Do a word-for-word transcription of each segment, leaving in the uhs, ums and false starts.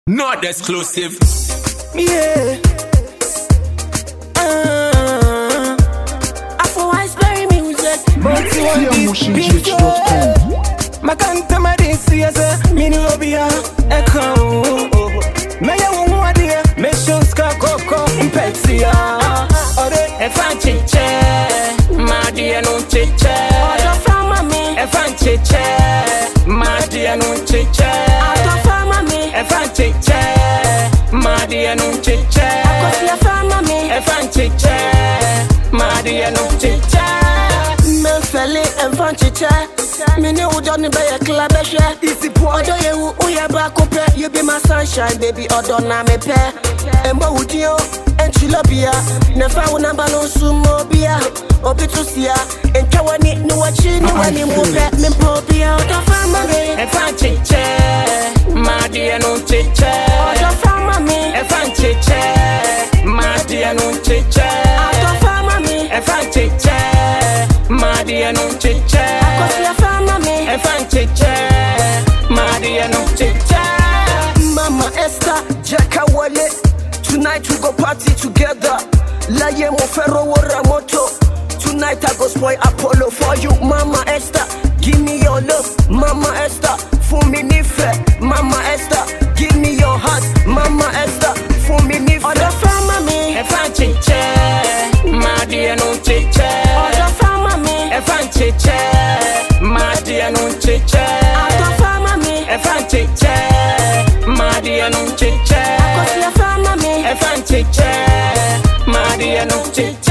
Not exclusive. Yeah. Uh, Afro Iceberry music. But you want this beat. Makanta madisi yase mini obia eko. Meya wumwadia me shoska koko impexia. Ore efan chiche madia no chiche. Odo fama me efan chiche madia no chiche. Odo fama me efan chiche madia no chiche. Akosia fama me efan chiche madia no chiche. Me feli efan chiche. Mini udoni be a club easy poor. Odo you uya back up. You be my sunshine, baby. Odo na me pe. Embo udio and chilobia. Nefa unamba no sumo bia. Obitusia and kawani no wachi no wani mope. Me popia odo fama me. Efan chiche, madia no chiche. Odo fama me. Efan chiche, madia no chiche. Odo fama me. Efan chiche, madia no chiche. Akosia fama me. Efan chiche, madia no chiche. Mama Esther, Jacka Wale. Tonight we go party together. Laye mo ferro wora moto. Tonight I go spoil Apollo for you, Mama Esther. Give me your love, Mama Esther. For me nife, Mama Esther. Give me your heart, Mama Esther. For me nife. Odo fama me, efan chiche, madia no chiche. Odo fama me, efan chiche, madia no chiche. Odo fama me, efan chiche, madia no chiche. Akosia fama me, efan chiche, madia no chiche.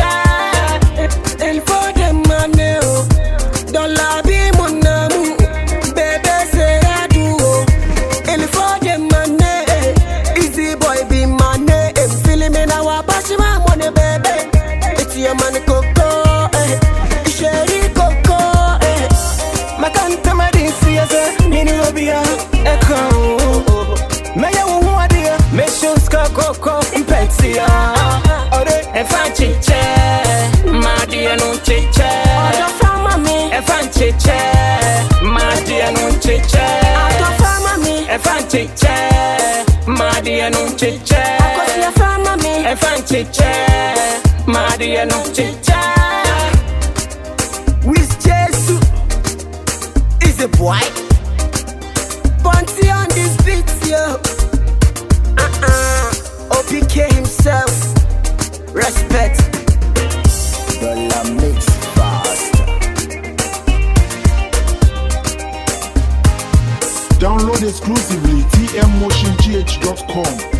El for the money, don't la be mon amour, baby say I do. El for the money, easy boy be money. I'm feeling me now, I pass my money, baby. It's your money coco, eh, Sherry coco, eh. Makanta madisi yase mini obia eko. Meya wumwadia me shoska coco impexia. Ore efan chiche madia no chiche. Odo fama me efan chiche madia no chiche. Odo fama me efan chiche madia no chiche. Akosia fama me efan chiche madia no chiche. With Jesus is a boy. Bunty on this beat, yo. Uh-uh. O P K himself. Respect. Dollar mix fast. Download exclusively T M motion G H dot com.